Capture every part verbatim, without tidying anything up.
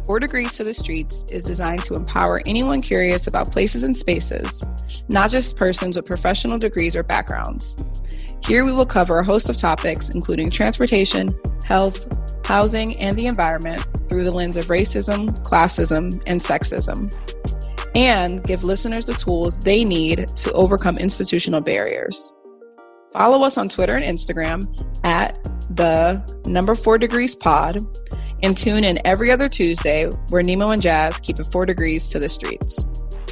Four Degrees to the Streets is designed to empower anyone curious about places and spaces, not just persons with professional degrees or backgrounds. Here we will cover a host of topics, including transportation, health, housing, and the environment through the lens of racism, classism, and sexism, and give listeners the tools they need to overcome institutional barriers. Follow us on Twitter and Instagram at the number four degrees pod, and tune in every other Tuesday where Nemo and Jazz keep it four degrees to the streets.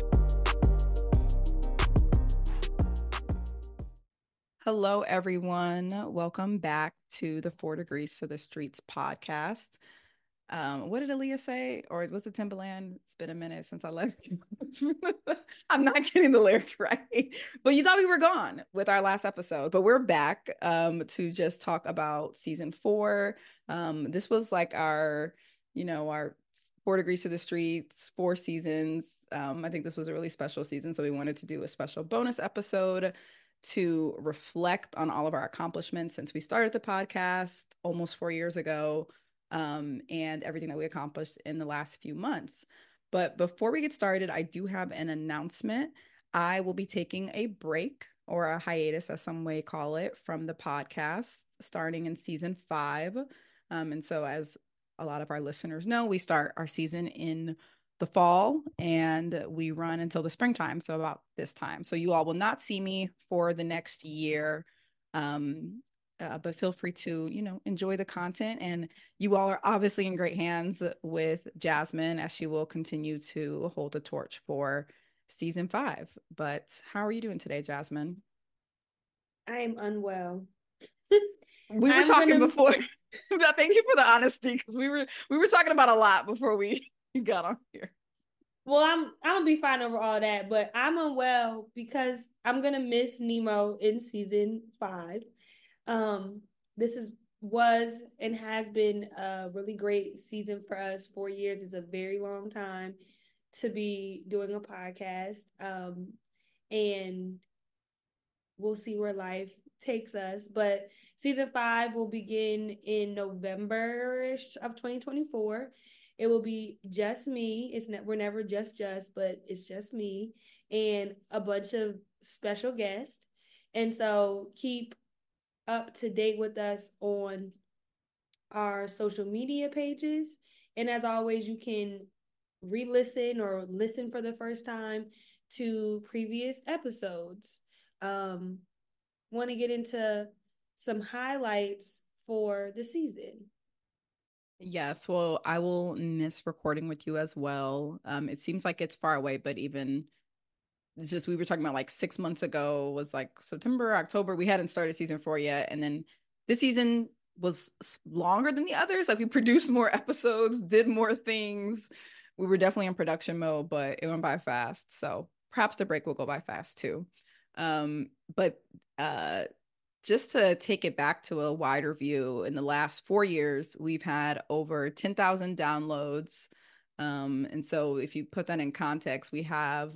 Hello, everyone. Welcome back to the Four Degrees to the Streets podcast. Um, what did Aaliyah say? Or was it Timbaland? It's been a minute since I left you. I'm not getting the lyric right. But you thought we were gone with our last episode. But we're back um, to just talk about season four. Um, this was like our, you know, our Four Degrees to the Streets, four seasons. Um, I think this was a really special season. So we wanted to do a special bonus episode to reflect on all of our accomplishments since we started the podcast almost four years ago. Um, and everything that we accomplished in the last few months. But before we get started, I do have an announcement. I will be taking a break, or a hiatus, as some may call it, from the podcast starting in season five. Um, and so as a lot of our listeners know, we start our season in the fall and we run until the springtime. So about this time. So you all will not see me for the next year. Um, Uh, but feel free to, you know, enjoy the content. And you all are obviously in great hands with Jasmine as she will continue to hold the torch for season five. But how are you doing today, Jasmine? I am unwell. We were I'm talking gonna... before. Thank you for the honesty, because we were we were talking about a lot before we got on here. Well, I'm I'm gonna be fine over all that, but I'm unwell because I'm gonna miss Nemo in season five. Um, this is was and has been a really great season for us. Four years is a very long time to be doing a podcast. Um, and we'll see where life takes us. But season five will begin in November-ish of twenty twenty-four. It will be just me. It's ne- we're never just just, but it's just me and a bunch of special guests. And so keep up to date with us on our social media pages. And as always, you can re-listen or listen for the first time to previous episodes. Um, Want to get into some highlights for the season. Yes, well, I will miss recording with you as well. Um, it seems like it's far away, but even it's just we were talking about like six months ago was like September, October. We hadn't started season four yet, and then this season was longer than the others. Like we produced more episodes, did more things. We were definitely in production mode, but it went by fast. So perhaps the break will go by fast too. Um, but uh, just to take it back to a wider view, in the last four years, we've had over ten thousand downloads. Um, and so if you put that in context, we have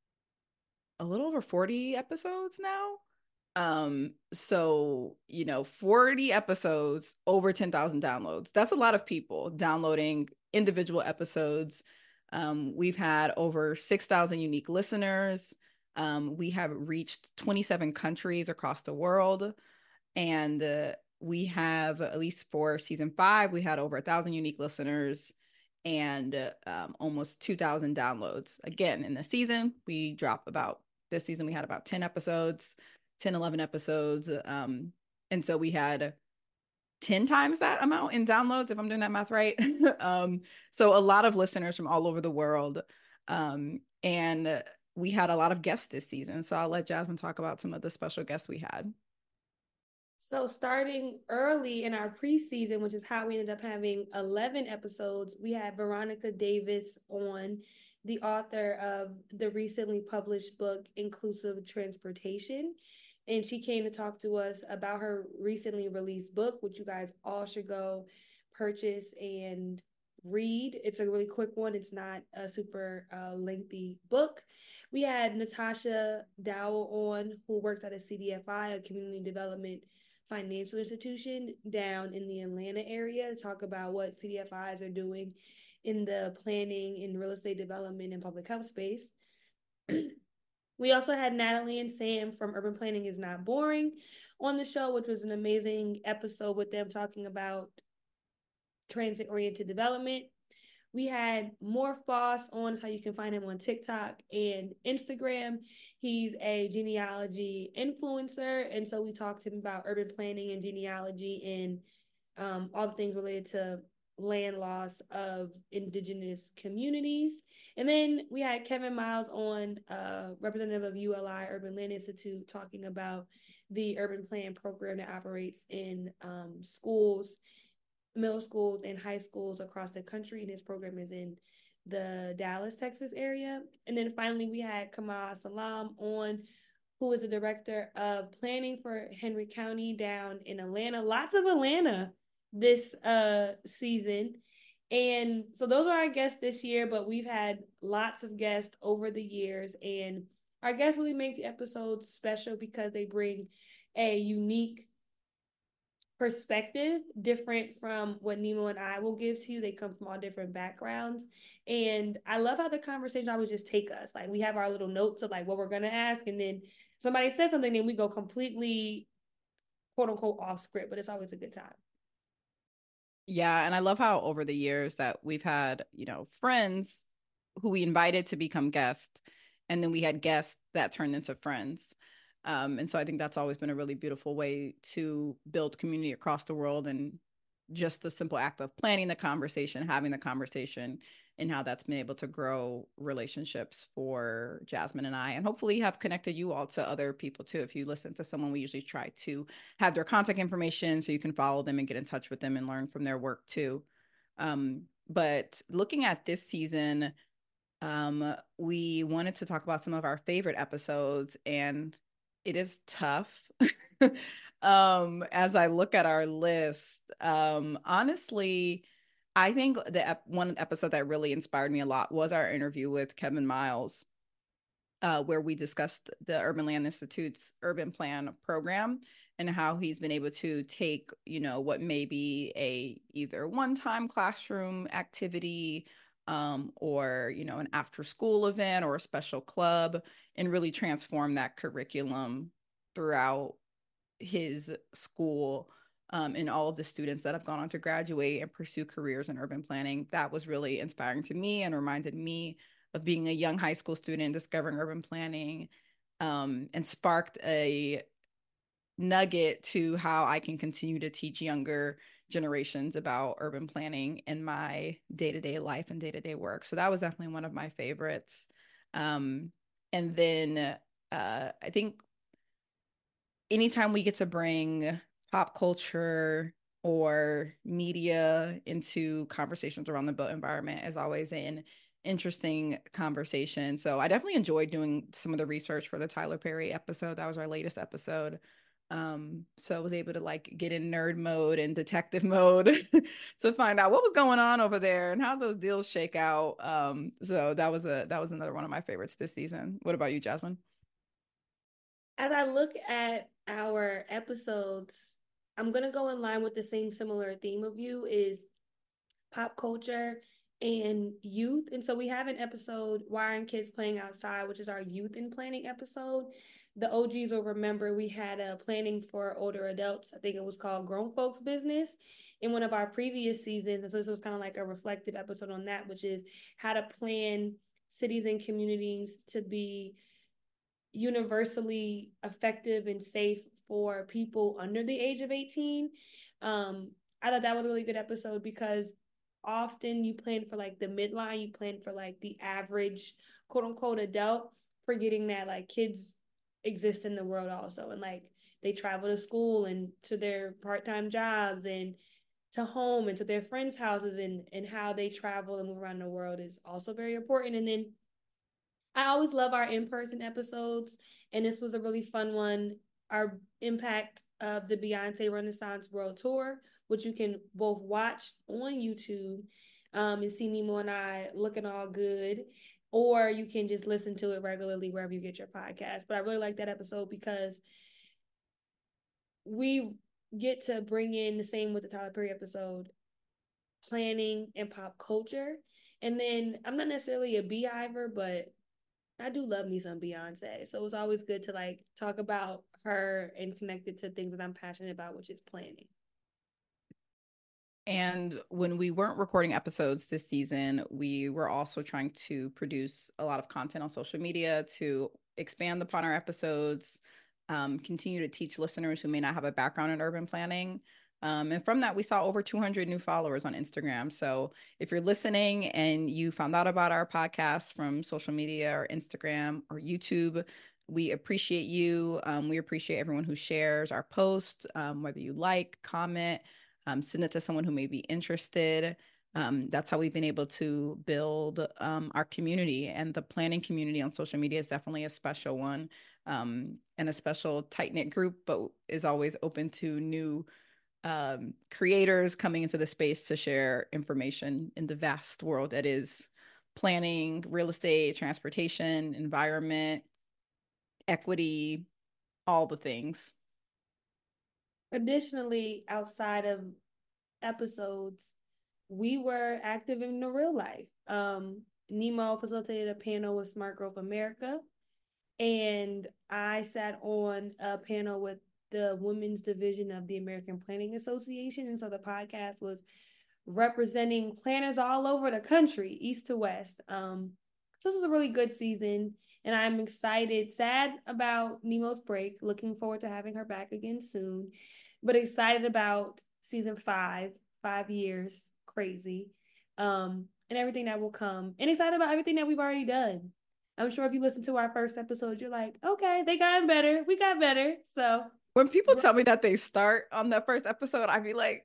a little over forty episodes now. Um, so, you know, forty episodes, over ten thousand downloads. That's a lot of people downloading individual episodes. Um, we've had over six thousand unique listeners. Um, we have reached twenty-seven countries across the world. And uh, we have, at least for season five, we had over a thousand unique listeners and uh, um, almost two thousand downloads. Again, in the season, we drop about, this season we had about ten episodes, ten, eleven episodes. Um, and so we had ten times that amount in downloads, if I'm doing that math right. um, so a lot of listeners from all over the world. Um, and we had a lot of guests this season. So I'll let Jasmine talk about some of the special guests we had. So starting early in our preseason, which is how we ended up having eleven episodes, we had Veronica Davis on, the author of the recently published book, Inclusive Transportation. And she came to talk to us about her recently released book, which you guys all should go purchase and read. It's a really quick one. It's not a super uh, lengthy book. We had Natasha Dowell on, who works at a C D F I, a community development financial institution down in the Atlanta area, to talk about what C D F Is are doing in the planning and real estate development and public health space. We also had Natalie and Sam from Urban Planning is Not Boring on the show, which was an amazing episode with them talking about transit-oriented development. We had Morph Boss on. That's how you can find him on TikTok and Instagram. He's a genealogy influencer. And so we talked to him about urban planning and genealogy and um, all the things related to land loss of indigenous communities. And then we had Kevin Miles on, uh, representative of U L I Urban Land Institute, talking about the urban plan program that operates in um, schools, middle schools and high schools across the country. And his program is in the Dallas, Texas area. And then finally, we had Kamal Salam on, who is the director of planning for Henry County down in Atlanta. Lots of Atlanta this uh season. And so those are our guests this year, but we've had lots of guests over the years, and our guests really make the episodes special because they bring a unique perspective different from what Nemo and I will give to you. They come from all different backgrounds. And I love how the conversation always just take us. Like, we have our little notes of like what we're gonna ask, and then somebody says something, then we go completely quote unquote off script, but it's always a good time. Yeah, and I love how over the years that we've had, you know, friends who we invited to become guests, and then we had guests that turned into friends. Um, and so I think that's always been a really beautiful way to build community across the world, and just the simple act of planning the conversation, having the conversation, and how that's been able to grow relationships for Jasmine and I, and hopefully have connected you all to other people too. If you listen to someone, we usually try to have their contact information so you can follow them and get in touch with them and learn from their work too. Um, but looking at this season, um, we wanted to talk about some of our favorite episodes, and it is tough. um, as I look at our list, um, honestly, I think the ep- one episode that really inspired me a lot was our interview with Kevin Miles, uh, where we discussed the Urban Land Institute's urban plan program and how he's been able to take, you know, what may be a either one-time classroom activity, um, or, you know, an after-school event or a special club, and really transform that curriculum throughout his school, um, and all of the students that have gone on to graduate and pursue careers in urban planning. That was really inspiring to me and reminded me of being a young high school student, discovering urban planning, um, and sparked a nugget to how I can continue to teach younger generations about urban planning in my day-to-day life and day-to-day work. So that was definitely one of my favorites. Um, and then uh, I think anytime we get to bring pop culture or media into conversations around the built environment is always an interesting conversation. So I definitely enjoyed doing some of the research for the Tyler Perry episode. That was our latest episode. Um, so I was able to like get in nerd mode and detective mode to find out what was going on over there and how those deals shake out. Um, so that was a that was another one of my favorites this season. What about you, Jasmine? As I look at our episodes, I'm gonna go in line with the same similar theme of you is pop culture and youth. And so we have an episode, Why Aren't Kids Playing Outside, which is our youth and planning episode. The O Gs will remember we had a planning for older adults. I think it was called Grown Folks Business in one of our previous seasons. And so this was kind of like a reflective episode on that, which is how to plan cities and communities to be universally effective and safe for people under the age of eighteen. Um, I thought that was a really good episode because often you plan for like the midline, you plan for like the average quote unquote adult, forgetting that like kids exist in the world also. And like they travel to school and to their part-time jobs and to home and to their friends' houses, and, and how they travel and move around the world is also very important. And then I always love our in-person episodes, and this was a really fun one. Our impact of the Beyonce Renaissance World Tour, which you can both watch on YouTube, um, and see Nemo and I looking all good, or you can just listen to it regularly wherever you get your podcast. But I really like that episode because we get to bring in the same with the Tyler Perry episode, planning and pop culture. And then I'm not necessarily a beehiver, but I do love me some Beyonce. So it's always good to like talk about her and connect it to things that I'm passionate about, which is planning. And when we weren't recording episodes this season, we were also trying to produce a lot of content on social media to expand upon our episodes, um, continue to teach listeners who may not have a background in urban planning. Um, and from that, we saw over two hundred new followers on Instagram. So if you're listening and you found out about our podcast from social media or Instagram or YouTube, we appreciate you. Um, we appreciate everyone who shares our posts, um, whether you like, comment, um, send it to someone who may be interested. Um, that's how we've been able to build um, our community. And the planning community on social media is definitely a special one, um, and a special tight knit group, but is always open to new um, creators coming into the space to share information in the vast world that is planning, real estate, transportation, environment, equity, all the things. Additionally, outside of episodes, we were active in the real life. Um, Nemo facilitated a panel with Smart Growth America, and I sat on a panel with the women's division of the American Planning Association. And so the podcast was representing planners all over the country, east to west. Um, so this was a really good season, and I'm excited, sad about Nemo's break, looking forward to having her back again soon, but excited about season five, five years, crazy, um, and everything that will come, and excited about everything that we've already done. I'm sure if you listen to our first episode, you're like, okay, they got better. We got better. So When people tell me that they start on the first episode, I'd be like,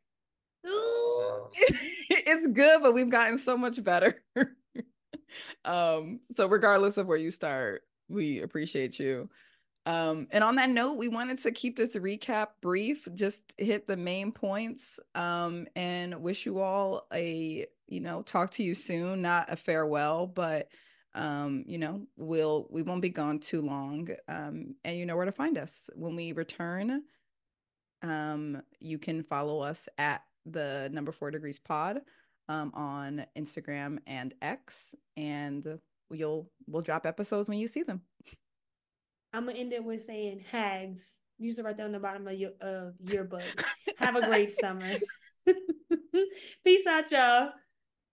it's good, but we've gotten so much better. um, so regardless of where you start, we appreciate you. Um, and on that note, we wanted to keep this recap brief, just hit the main points, um, and wish you all a, you know, talk to you soon, not a farewell, but um, you know, we'll we won't be gone too long. Um, and you know where to find us. When we return, um, you can follow us at the number four degrees pod um, on Instagram and X, and you'll we'll drop episodes when you see them. I'm gonna end it with saying hags. You used to write down the bottom of your uh, yearbooks. Have a great summer. Peace out, y'all.